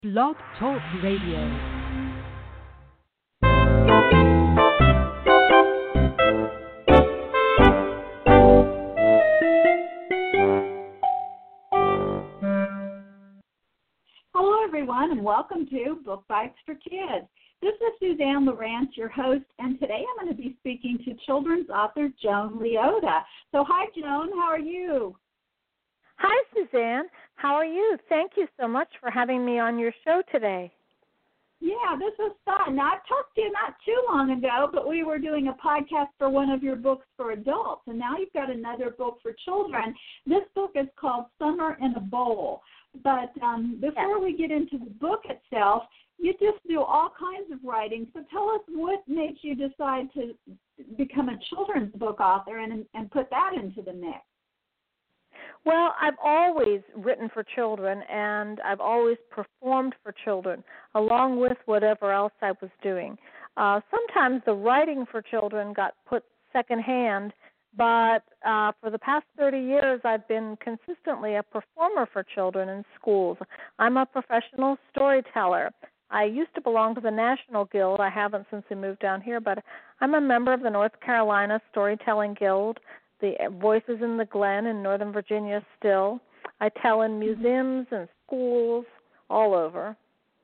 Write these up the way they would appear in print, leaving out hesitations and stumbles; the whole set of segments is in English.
Blog Talk Radio. Hello, everyone, and welcome to Book Bites for Kids. This is Suzanne Lawrence, your host, and today I'm going to be speaking to children's author Joan Leota. So, hi, Joan. How are you? Hi, Suzanne. How are you? Thank you so much for having me on your show today. Yeah, this was fun. Now, I've talked to you not too long ago, but we were doing a podcast for one of your books for adults, and now you've got another book for children. This book is called Summer in a Bowl. But before we get into the book itself, you just do all kinds of writing. So tell us what made you decide to become a children's book author and put that into the mix. Well, I've always written for children, and I've always performed for children, along with whatever else I was doing. Sometimes the writing for children got put secondhand, but for the past 30 years, I've been consistently a performer for children in schools. I'm a professional storyteller. I used to belong to the National Guild. I haven't since we moved down here, but I'm a member of the North Carolina Storytelling Guild, the Voices in the Glen in Northern Virginia still. I tell in museums and schools all over.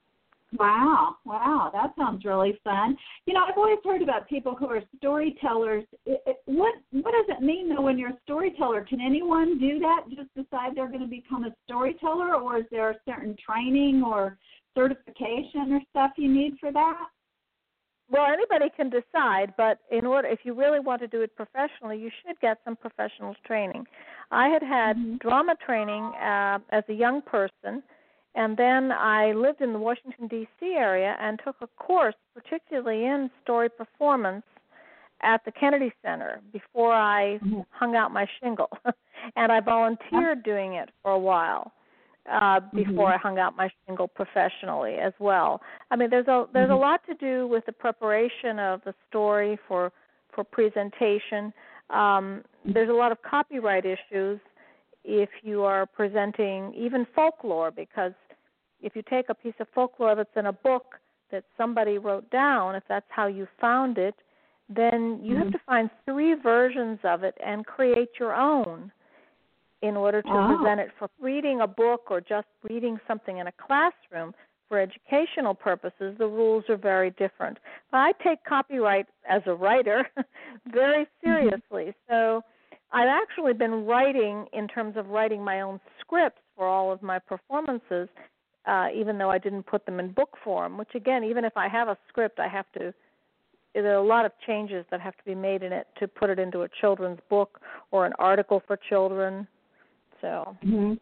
Wow, that sounds really fun. You know, I've always heard about people who are storytellers. What does it mean, though, when you're a storyteller? Can anyone do that, just decide they're going to become a storyteller, or is there a certain training or certification or stuff you need for that? Well, anybody can decide, but if you really want to do it professionally, you should get some professional training. I had drama training as a young person, and then I lived in the Washington, D.C. area and took a course, particularly in story performance, at the Kennedy Center before I hung out my shingle. And I volunteered doing it for a while before I hung out my shingle professionally as well. I mean, there's a lot to do with the preparation of the story for presentation. There's a lot of copyright issues if you are presenting even folklore, because if you take a piece of folklore that's in a book that somebody wrote down, if that's how you found it, then you have to find 3 versions of it and create your own in order to present it. For reading a book or just reading something in a classroom for educational purposes, the rules are very different. But I take copyright as a writer very seriously. So I've actually been writing in terms of writing my own scripts for all of my performances, even though I didn't put them in book form, which, again, even if I have a script, there are a lot of changes that have to be made in it to put it into a children's book or an article for children. So.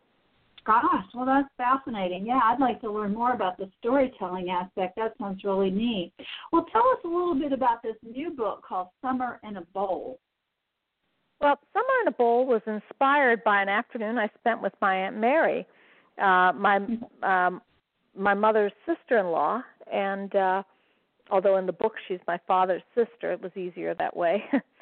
Gosh, well, that's fascinating. Yeah, I'd like to learn more about the storytelling aspect. That sounds really neat. Well, tell us a little bit about this new book called Summer in a Bowl. Well, Summer in a Bowl was inspired by an afternoon I spent with my Aunt Mary, my mother's sister-in-law, and although in the book she's my father's sister, it was easier that way.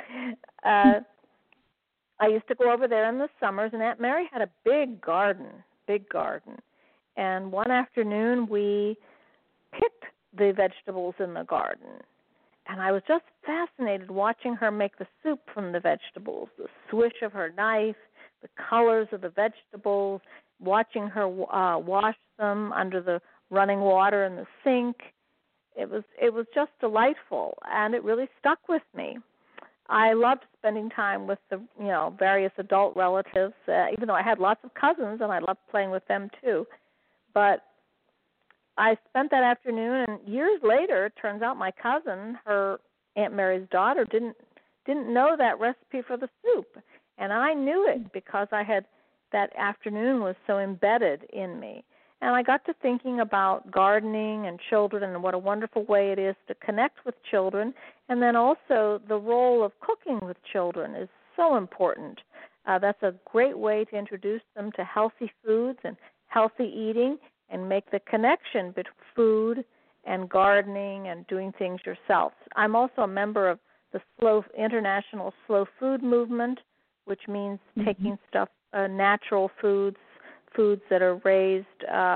I used to go over there in the summers, and Aunt Mary had a big garden. And one afternoon we picked the vegetables in the garden, and I was just fascinated watching her make the soup from the vegetables, the swish of her knife, the colors of the vegetables, watching her wash them under the running water in the sink. It was just delightful, and it really stuck with me. I loved spending time with the various adult relatives, even though I had lots of cousins, and I loved playing with them too. But I spent that afternoon, and years later, it turns out my cousin, her Aunt Mary's daughter, didn't know that recipe for the soup, and I knew it because that afternoon was so embedded in me. And I got to thinking about gardening and children and what a wonderful way it is to connect with children. And then also the role of cooking with children is so important. That's a great way to introduce them to healthy foods and healthy eating and make the connection between food and gardening and doing things yourself. I'm also a member of the International Slow Food Movement, which means taking natural foods that are raised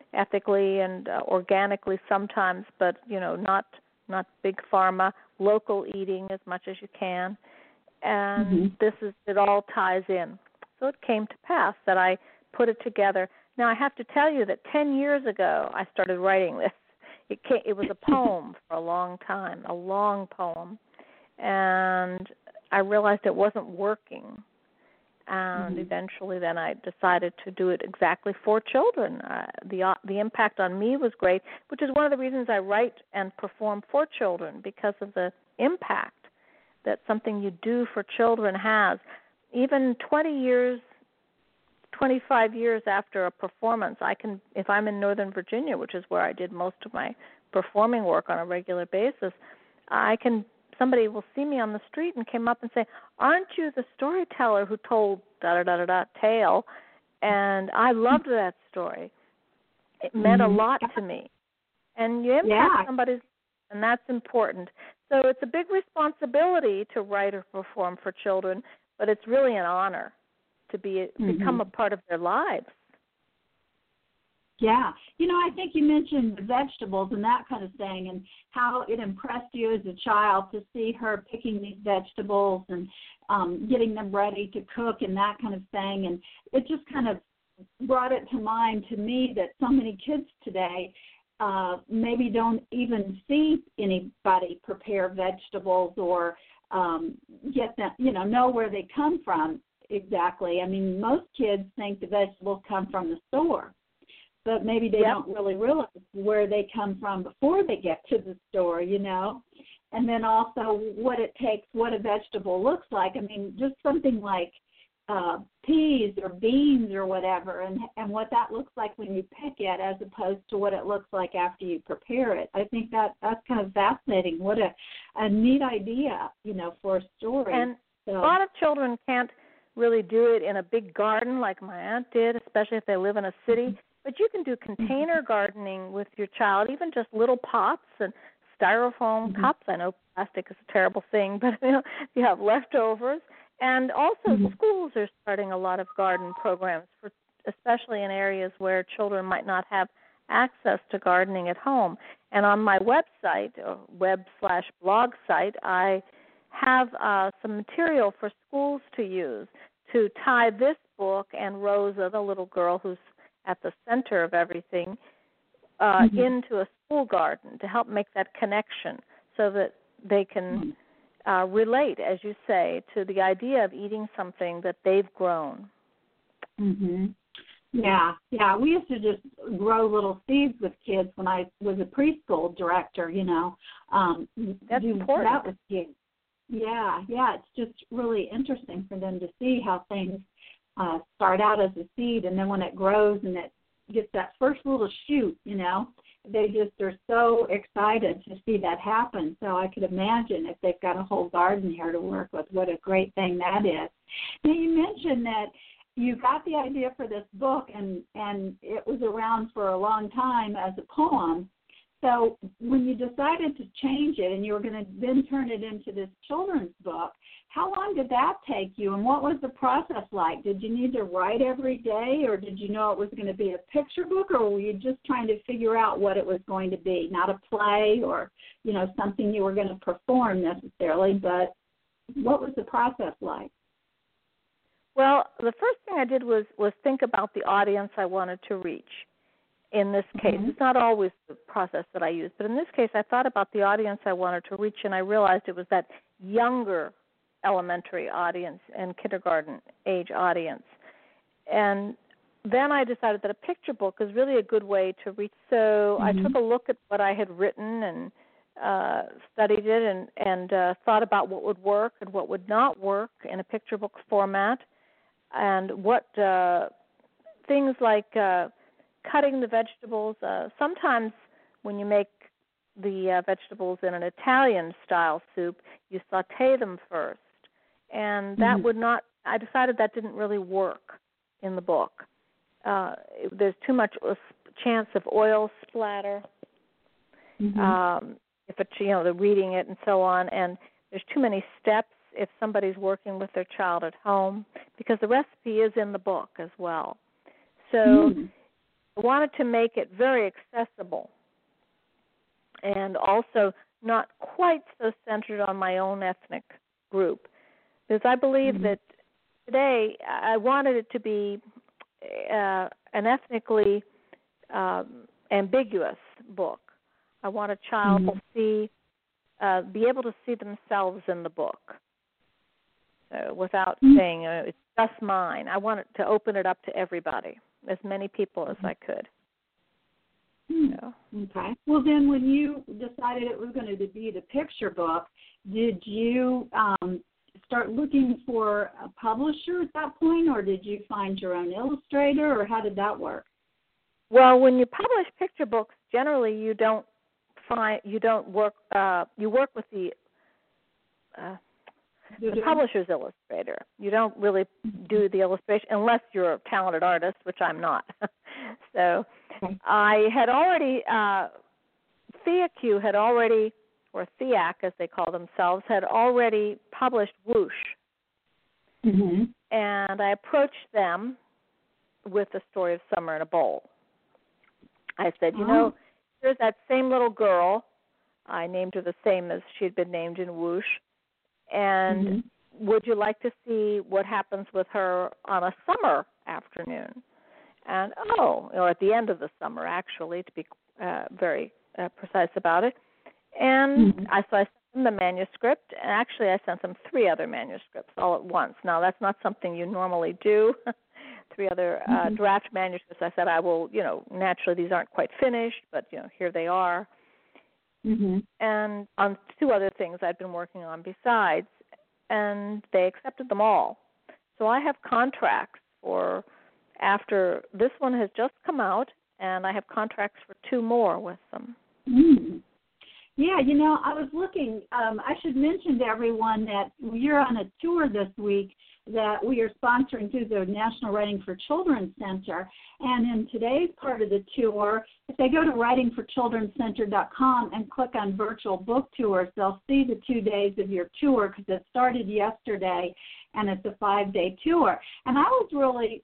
ethically and organically sometimes, but not big pharma, local eating as much as you can. And it all ties in. So it came to pass that I put it together. Now I have to tell you that 10 years ago I started writing this. It was a poem for a long time, a long poem, and I realized it wasn't working. And eventually then I decided to do it exactly for children. The impact on me was great, which is one of the reasons I write and perform for children, because of the impact that something you do for children has. Even 20 years, 25 years after a performance, I can, if I'm in Northern Virginia, which is where I did most of my performing work on a regular basis, somebody will see me on the street and came up and say, "Aren't you the storyteller who told da-da-da-da-da tale?" And I loved that story. It meant a lot to me. And you impact somebody's, and that's important. So it's a big responsibility to write or perform for children, but it's really an honor to become a part of their lives. Yeah. I think you mentioned the vegetables and that kind of thing, and how it impressed you as a child to see her picking these vegetables and getting them ready to cook and that kind of thing. And it just kind of brought it to mind to me that so many kids today maybe don't even see anybody prepare vegetables or get them, know where they come from exactly. I mean, most kids think the vegetables come from the store, but maybe they don't really realize where they come from before they get to the store, And then also what it takes, what a vegetable looks like. I mean, just something like peas or beans or whatever, and what that looks like when you pick it as opposed to what it looks like after you prepare it. I think that's kind of fascinating. What a neat idea, for a story. And a lot of children can't really do it in a big garden like my aunt did, especially if they live in a city. But you can do container gardening with your child, even just little pots and styrofoam cups. I know plastic is a terrible thing, but you have leftovers. And also schools are starting a lot of garden programs, especially in areas where children might not have access to gardening at home. And on my website, web/blog site, I have some material for schools to use to tie this book and Rosa, the little girl who's at the center of everything, into a school garden to help make that connection so that they can relate, as you say, to the idea of eating something that they've grown. Yeah. We used to just grow little seeds with kids when I was a preschool director, That's important. That was cute. Yeah, it's just really interesting for them to see how things start out as a seed, and then when it grows and it gets that first little shoot, they just are so excited to see that happen. So I could imagine if they've got a whole garden here to work with, what a great thing that is. Now, you mentioned that you got the idea for this book, and it was around for a long time as a poem. So when you decided to change it and you were going to then turn it into this children's book, how long did that take you, and what was the process like? Did you need to write every day, or did you know it was going to be a picture book, or were you just trying to figure out what it was going to be, not a play or, something you were going to perform necessarily, but what was the process like? Well, the first thing I did was think about the audience I wanted to reach. In this case, it's not always the process that I use, but in this case I thought about the audience I wanted to reach, and I realized it was that younger elementary audience and kindergarten age audience. And then I decided that a picture book is really a good way to reach. So I took a look at what I had written and studied it and thought about what would work and what would not work in a picture book format, and what things like cutting the vegetables. Sometimes when you make the vegetables in an Italian-style soup, you saute them first. And that would not, I decided that didn't really work in the book. There's too much chance of oil splatter, if it's, they're reading it and so on, and there's too many steps if somebody's working with their child at home, because the recipe is in the book as well. So I wanted to make it very accessible and also not quite so centered on my own ethnic group. Because I believe that today I wanted it to be an ethnically ambiguous book. I want a child to be able to see themselves in the book without saying it's just mine. I wanted to open it up to everybody, as many people as I could. Okay. Well, then when you decided it was going to be the picture book, did you start looking for a publisher at that point, or did you find your own illustrator, or how did that work? Well, when you publish picture books, generally you work with the publisher's illustrator. You don't really do the illustration unless you're a talented artist, which I'm not. So I had already, THEAQ had already, or THEAQ as they call themselves, had already published Whoosh. And I approached them with the story of Summer in a Bowl. I said, here's that same little girl. I named her the same as she'd been named in Whoosh. And would you like to see what happens with her on a summer afternoon? And, or at the end of the summer, actually, to be very precise about it. And so I sent them the manuscript. And actually, I sent them 3 other manuscripts all at once. Now, that's not something you normally do. 3 other draft manuscripts. I said, I will, naturally these aren't quite finished, but, here they are. And on 2 other things I'd been working on besides, and they accepted them all. So I have contracts for, after this one has just come out, and I have contracts for 2 more with them. Yeah, I was looking, I should mention to everyone that you're on a tour this week that we are sponsoring through the National Writing for Children Center. And in today's part of the tour, if they go to writingforchildrencenter.com and click on virtual book tours, they'll see the 2 days of your tour because it started yesterday and it's a 5-day tour. And I was really,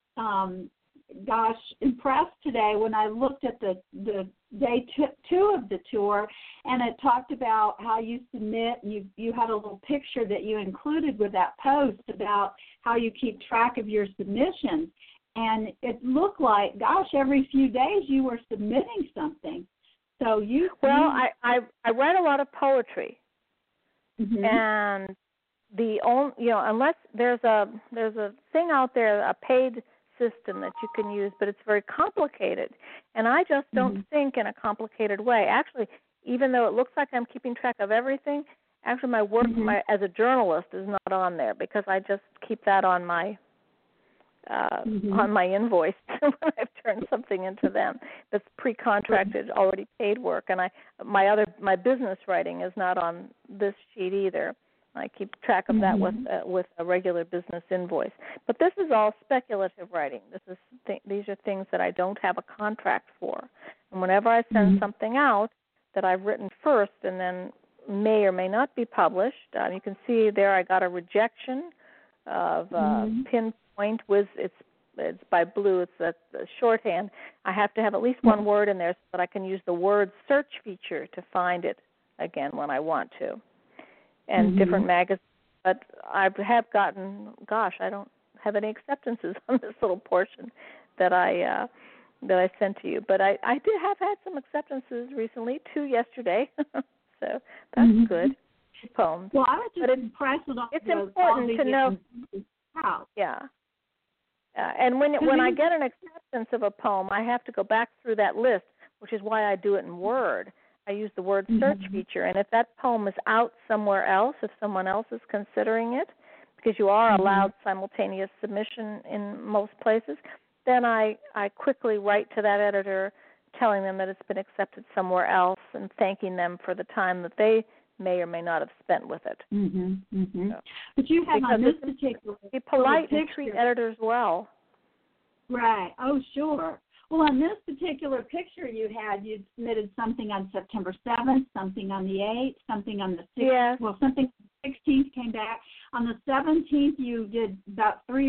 impressed today when I looked at the day 2 of the tour, and it talked about how you submit. You had a little picture that you included with that post about how you keep track of your submissions, and it looked like, every few days you were submitting something. So I write a lot of poetry, and the only unless there's a thing out there, a paid system that you can use, but it's very complicated, and I just don't think in a complicated way. Actually, even though it looks like I'm keeping track of everything, actually my work as a journalist is not on there because I just keep that on my invoice when I've turned something into them that's pre-contracted, already paid work, and my business writing is not on this sheet either. I keep track of that with a regular business invoice. But this is all speculative writing. These are things that I don't have a contract for. And whenever I send something out that I've written first and then may or may not be published, you can see there I got a rejection of Pinpoint. It's by Blue. It's a shorthand. I have to have at least one word in there so that I can use the word search feature to find it again when I want to. And different magazines, but I have gotten, I don't have any acceptances on this little portion that I sent to you. But I have had some acceptances recently, 2 yesterday, so that's good. 2 poems. Well, I was just impressed with all it's important to know. Yeah. And when I get an acceptance of a poem, I have to go back through that list, which is why I do it in Word. I use the word search feature, and if that poem is out somewhere else, if someone else is considering it, because you are allowed simultaneous submission in most places, then I quickly write to that editor telling them that it's been accepted somewhere else and thanking them for the time that they may or may not have spent with it. So, but you have on this particular be polite and treat editors well. Right. Oh, sure. Well, on this particular picture you had, submitted something on September 7th, something on the 8th, something on the 6th. Yes. Well, something on the 16th came back. On the 17th, you did about 3 or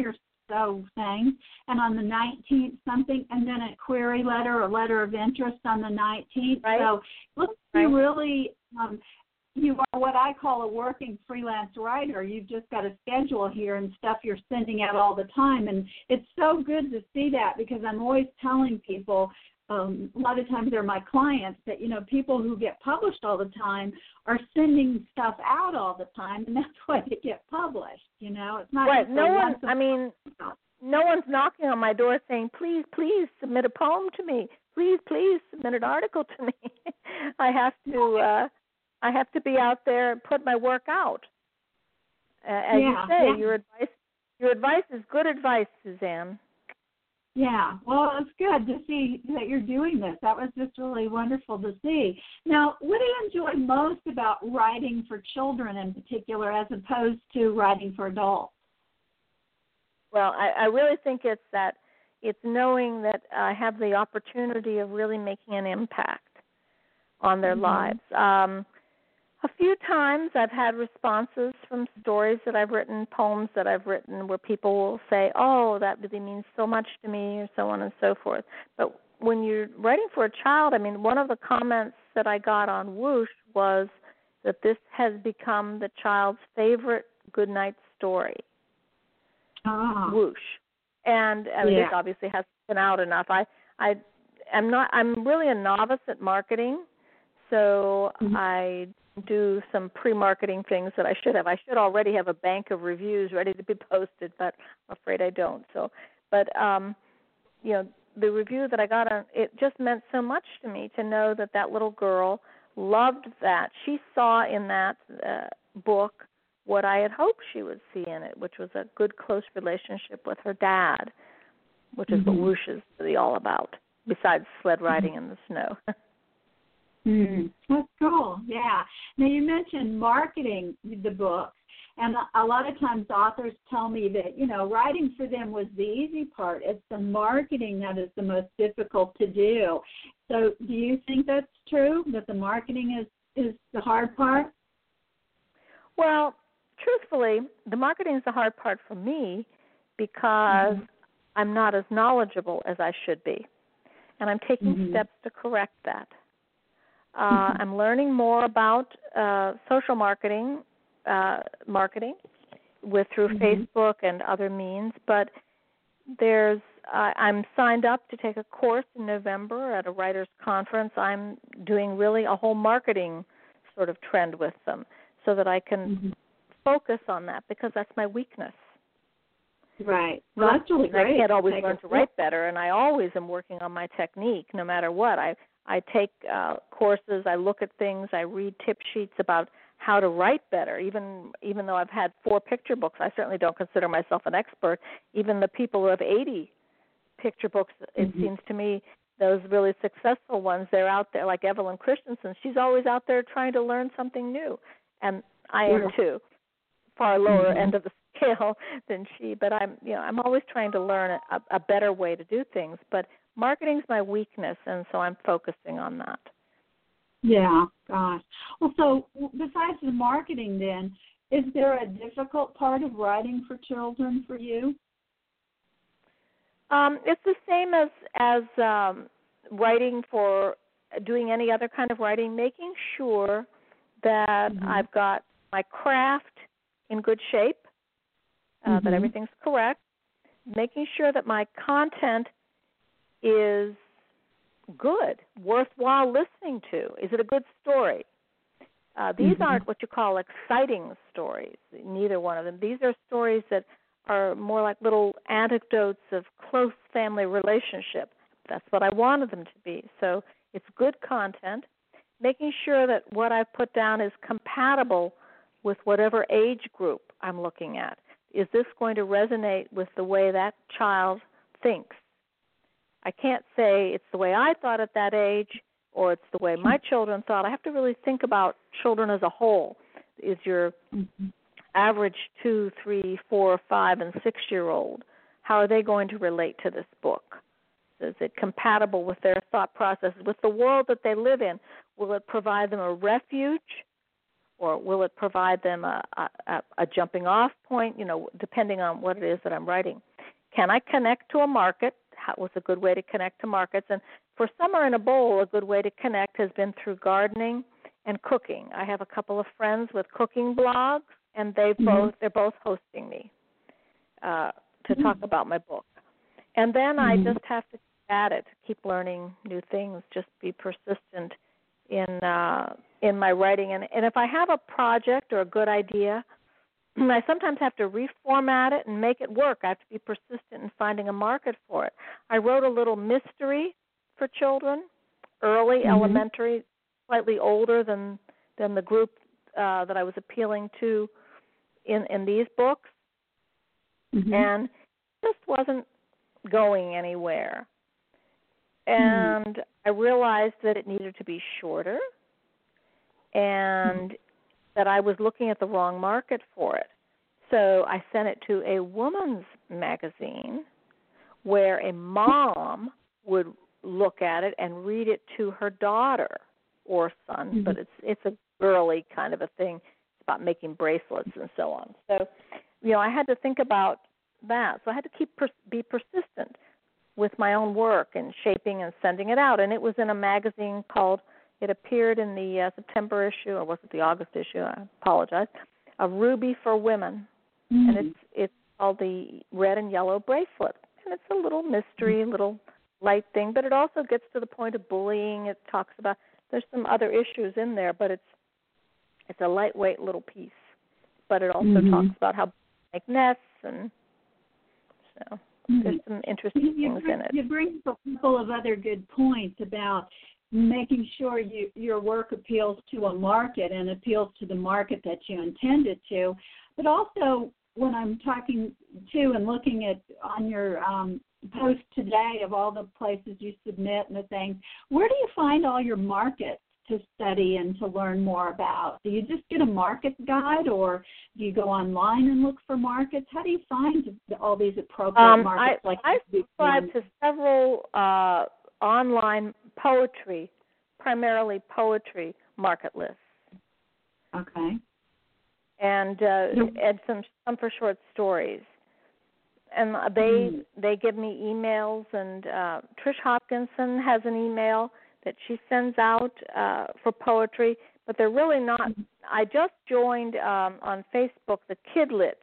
so things, and on the 19th something, and then a query letter or letter of interest on the 19th. Right. So look, you really, you are what I call a working freelance writer. You've just got a schedule here and stuff you're sending out all the time, and it's so good to see that, because I'm always telling people, a lot of times they're my clients, that, you know, people who get published all the time are sending stuff out all the time, and that's why they get published. You know, it's not right. just No one's knocking on my door saying, please submit a poem to me. Please submit an article to me. I have to be out there and put my work out. As you say, your advice is good advice, Suzanne. Yeah, well, it's good to see that you're doing this. That was just really wonderful to see. Now, what do you enjoy most about writing for children in particular, as opposed to writing for adults? Well, I really think it's knowing that I have the opportunity of really making an impact on their lives. A few times I've had responses from stories that I've written, poems that I've written, where people will say, oh, that really means so much to me, or so on and so forth. But when you're writing for a child, I mean, one of the comments that I got on Whoosh was that this has become the child's favorite goodnight story. Whoosh. And I mean, this obviously hasn't been out enough. I'm really a novice at marketing, so I do some pre-marketing things that I should have. I should already have a bank of reviews ready to be posted, but I'm afraid I don't. So, but you know, the review that I got on it just meant so much to me to know that little girl loved that. She saw in that book what I had hoped she would see in it, which was a good, close relationship with her dad, which is what Whoosh is really all about, besides sled riding in the snow. That's cool, yeah. Now, you mentioned marketing the book, and a lot of times authors tell me that, you know, writing for them was the easy part. It's the marketing that is the most difficult to do. So do you think that's true, that the marketing is the hard part? Well, truthfully, the marketing is the hard part for me because I'm not as knowledgeable as I should be, and I'm taking steps to correct that. I'm learning more about social marketing through Facebook and other means, but I'm signed up to take a course in November at a writers' conference. I'm doing really a whole marketing sort of trend with them so that I can focus on that, because that's my weakness. Right. Well, that's really great. I can't always learn to write better, and I always am working on my technique no matter what. I take courses, I look at things, I read tip sheets about how to write better. Even though I've had 4 picture books, I certainly don't consider myself an expert. Even the people who have 80 picture books, it seems to me, those really successful ones, they're out there, like Evelyn Christensen. She's always out there trying to learn something new, and I am too. Far lower end of the scale than she, but I'm always trying to learn a better way to do things. But marketing's my weakness, and so I'm focusing on that. Yeah, gosh. Well, so besides the marketing then, is there a difficult part of writing for children for you? It's the same as writing for doing any other kind of writing, making sure that I've got my craft in good shape, that everything's correct, making sure that my content is good, worthwhile listening to. Is it a good story? These aren't what you call exciting stories, neither one of them. These are stories that are more like little anecdotes of close family relationship. That's what I wanted them to be. So it's good content, making sure that what I've put down is compatible with whatever age group I'm looking at. Is this going to resonate with the way that child thinks? I can't say it's the way I thought at that age or it's the way my children thought. I have to really think about children as a whole. Is your average 2, 3, 4, 5, and 6-year-old, how are they going to relate to this book? Is it compatible with their thought processes, with the world that they live in? Will it provide them a refuge, or will it provide them a jumping-off point, depending on what it is that I'm writing? can I connect to a market? What's a good way to connect to markets? And for Summer in a Bowl, a good way to connect has been through gardening and cooking. I have a couple of friends with cooking blogs, and they're both hosting me to talk about my book. And then I just have to keep at it, keep learning new things, just be persistent in my writing. And if I have a project or a good idea, I sometimes have to reformat it and make it work. I have to be persistent in finding a market for it. I wrote a little mystery for children, early, elementary, slightly older than the group that I was appealing to in these books, and it just wasn't going anywhere. And I realized that it needed to be shorter and that I was looking at the wrong market for it. So I sent it to a woman's magazine where a mom would look at it and read it to her daughter or son, but it's a girly kind of a thing. It's about making bracelets and so on. So, I had to think about that. So I had to be persistent with my own work and shaping and sending it out. And it was in a magazine it appeared in the September issue, or was it the August issue? I apologize. A Ruby for Women. And it's called the Red and Yellow Bracelet. And it's a little mystery, little light thing, but it also gets to the point of bullying. It talks about, there's some other issues in there, but it's a lightweight little piece. But it also talks about how to make nests, and so there's some interesting things in it. You bring up a couple of other good points about making sure your work appeals to a market and appeals to the market that you intended to, but also when I'm talking to and looking at on your post today of all the places you submit and the things, where do you find all your markets to study and to learn more about? Do you just get a market guide, or do you go online and look for markets? How do you find all these appropriate markets? I subscribe to several online poetry, primarily poetry market lists. Okay. And some for short stories. And they give me emails, and Trish Hopkinson has an email that she sends out for poetry, but they're really not. I just joined on Facebook the Kidlit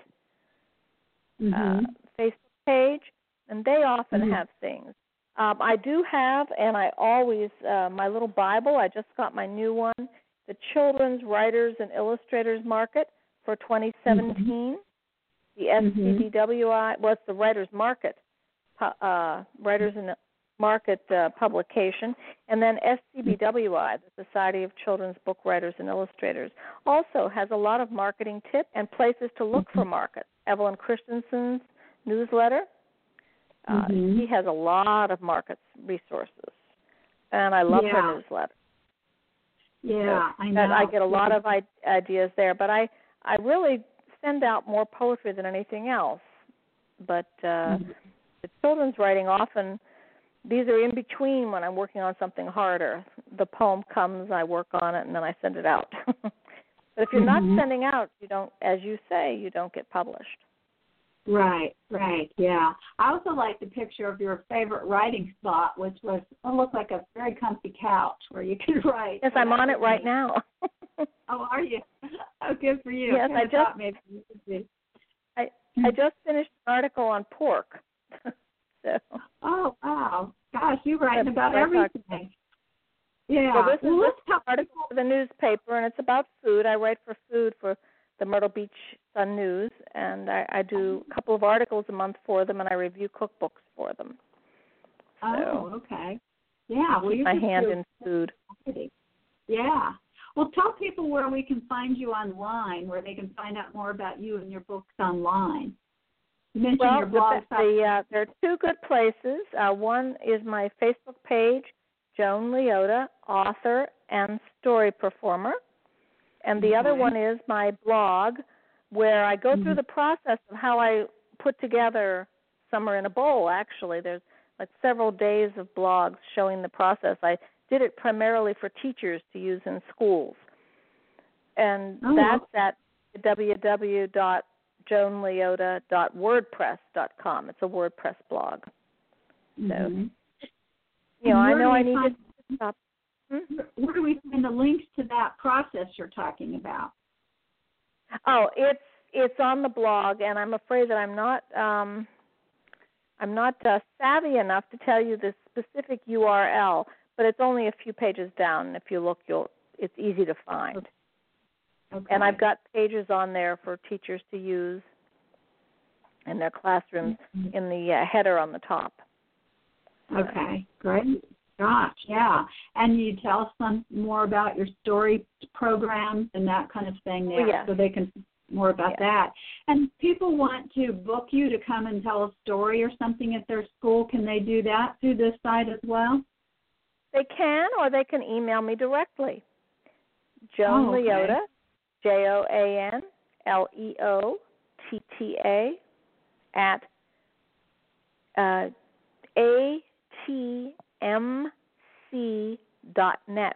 Facebook page, and they often have things. I do have, and I always, my little Bible, I just got my new one, the Children's Writers and Illustrators Market for 2017. The SCBWI, it's the Writers Market, Writers and Market publication, and then SCBWI, the Society of Children's Book Writers and Illustrators, also has a lot of marketing tips and places to look for markets. Evelyn Christensen's newsletter, she has a lot of markets resources, and I love her newsletter. Yeah, so I know. I get a lot of ideas there, but I really send out more poetry than anything else. But the children's writing often, these are in between when I'm working on something harder. The poem comes, I work on it, and then I send it out. But if you're not sending out, you don't, as you say, you don't get published. Right, yeah. I also like the picture of your favorite writing spot, which was looked like a very comfy couch where you could write. Yes, I'm on it right now. Oh, are you? Oh, good for you. Yes, I just finished an article on pork. So. Oh, wow. Gosh, you're writing about everything. Yeah. Well, this is an article for the newspaper, and it's about food. I write for food for the Myrtle Beach Sun News, and I do a couple of articles a month for them, and I review cookbooks for them. Oh, okay. Yeah. Well, keep my hand in food. Yeah. Well, tell people where we can find you online, where they can find out more about you and your books online. You mentioned your blog. There are two good places. One is my Facebook page, Joan Leota, author and story performer. And the other one is my blog, where I go through the process of how I put together Summer in a Bowl, actually. There's like several days of blogs showing the process. I did it primarily for teachers to use in schools. And that's at www.joanleota.com. joanleota.wordpress.com. It's a WordPress blog. So, And I know I need to stop. Where do we find the links to that process you're talking about? Oh, it's on the blog, and I'm afraid that I'm not savvy enough to tell you the specific URL, but it's only a few pages down, and if you look, it's easy to find. Okay. And I've got pages on there for teachers to use in their classrooms in the header on the top. Okay, great. Gosh, yeah. And you tell us some more about your story programs and that kind of thing there, so they can more about that. And people want to book you to come and tell a story or something at their school. Can they do that through this site as well? They can, or they can email me directly. Joan Leota, JoanLeota at atmc.net.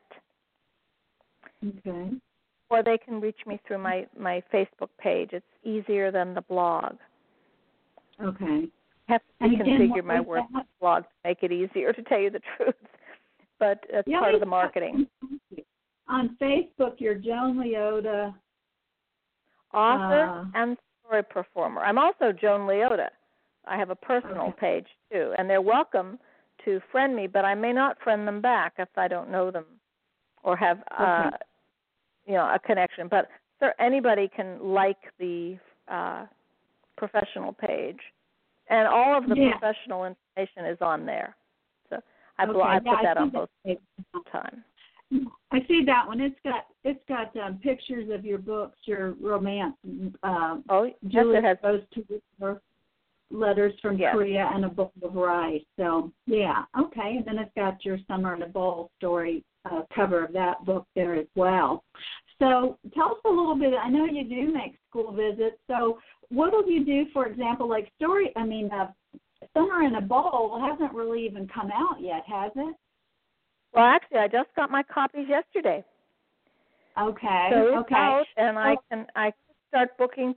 Okay. Or they can reach me through my Facebook page. It's easier than the blog. Okay. I have to reconfigure my WordPress blog to make it easier, to tell you the truth. But it's part of the marketing. On Facebook, you're Joan Leota. Author and story performer. I'm also Joan Leota. I have a personal page, too. And they're welcome to friend me, but I may not friend them back if I don't know them or have a connection. But anybody can like the professional page. And all of the professional information is on there. So I put that on both pages all the time. I see that one. It's got pictures of your books, your romance. Julie has those two letters from Korea and a bowl of rice. So okay. And then it's got your Summer in a Bowl story cover of that book there as well. So tell us a little bit. I know you do make school visits. So what will you do, for example, like Summer in a Bowl hasn't really even come out yet, has it? Well, actually, I just got my copies yesterday. Okay. So it's out, and I can start booking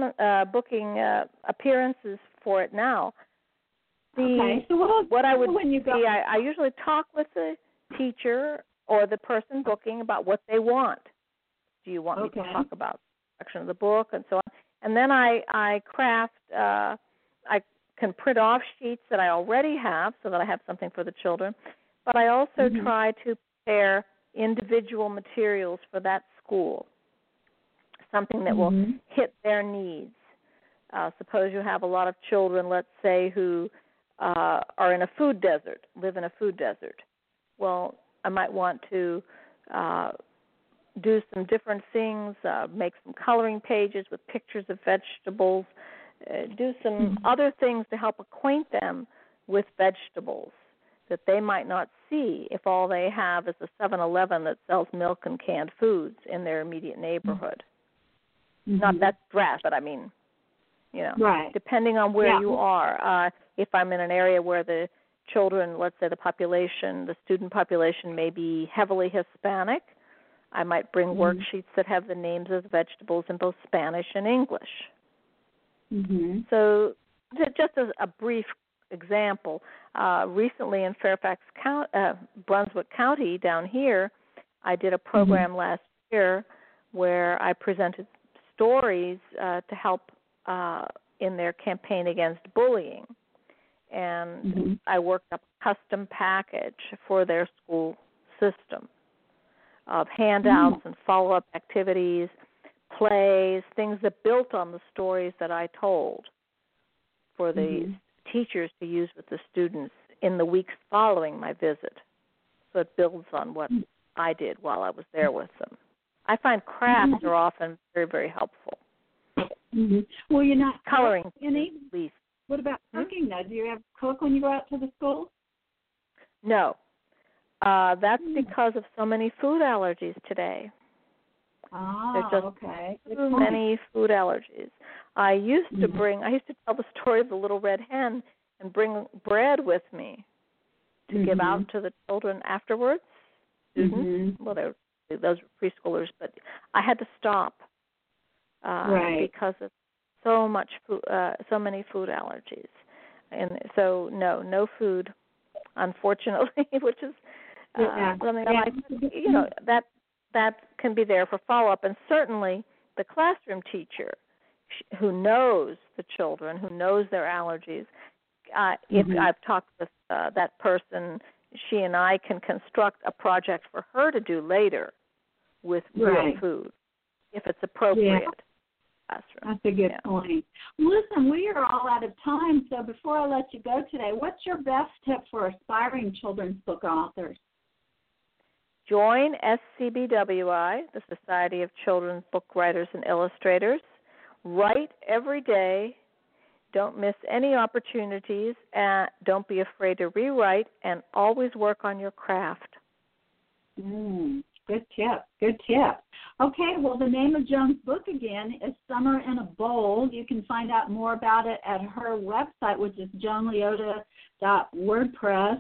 appearances for it now. So what I would when you go? I usually talk with the teacher or the person booking about what they want. Do you want me to talk about the section of the book and so on? And then I craft. I can print off sheets that I already have so that I have something for the children. But I also try to prepare individual materials for that school, something that will hit their needs. Suppose you have a lot of children, let's say, who are in a food desert, live in a food desert. Well, I might want to do some different things, make some coloring pages with pictures of vegetables, do some other things to help acquaint them with vegetables that they might not see if all they have is a 7-Eleven that sells milk and canned foods in their immediate neighborhood. Not that drastic, but I mean, depending on where you are. If I'm in an area where the children, let's say the student population may be heavily Hispanic, I might bring worksheets that have the names of the vegetables in both Spanish and English. So just as a brief example, recently in Fairfax County, Brunswick County down here, I did a program last year where I presented stories to help in their campaign against bullying. And I worked up a custom package for their school system of handouts and follow-up activities, plays, things that built on the stories that I told for the teachers to use with the students in the weeks following my visit. So it builds on what I did while I was there with them. I find crafts are often very, very helpful. Well, you're not coloring, at least. What about cooking, though? Do you have to cook when you go out to the school? No. That's because of so many food allergies today. There's just too many food allergies. I used to tell the story of the little red hen and bring bread with me to give out to the children afterwards, students. Well, those were preschoolers, but I had to stop because of so many food allergies, and so no food, unfortunately, which is something that can be there for follow-up, and certainly the classroom teacher who knows the children, who knows their allergies. If I've talked with that person, she and I can construct a project for her to do later with real food, if it's appropriate. That's a good point. Listen, we are all out of time, so before I let you go today, what's your best tip for aspiring children's book authors? Join SCBWI, the Society of Children's Book Writers and Illustrators. Write every day. Don't miss any opportunities. Don't be afraid to rewrite, and always work on your craft. Good tip. Good tip. Okay, well, the name of Joan's book again is Summer in a Bowl. You can find out more about it at her website, which is joanleota.wordpress.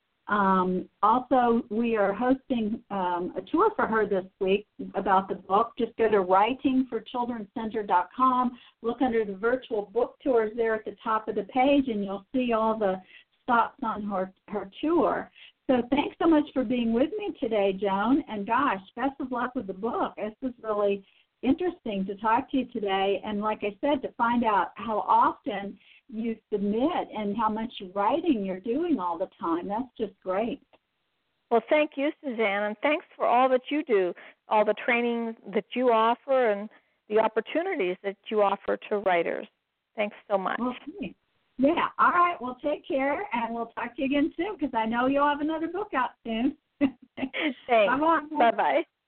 Also, we are hosting a tour for her this week about the book. Just go to writingforchildrencenter.com, look under the virtual book tours there at the top of the page, and you'll see all the stops on her tour. So thanks so much for being with me today, Joan, and gosh, best of luck with the book. This was really interesting to talk to you today, and like I said, to find out how often you submit and how much writing you're doing all the time. That's just great. Well, thank you, Suzanne, and thanks for all that you do, all the training that you offer and the opportunities that you offer to writers. Thanks so much. Okay. Yeah. All right. Well, take care, and we'll talk to you again soon because I know you'll have another book out soon. Thanks. Bye-bye.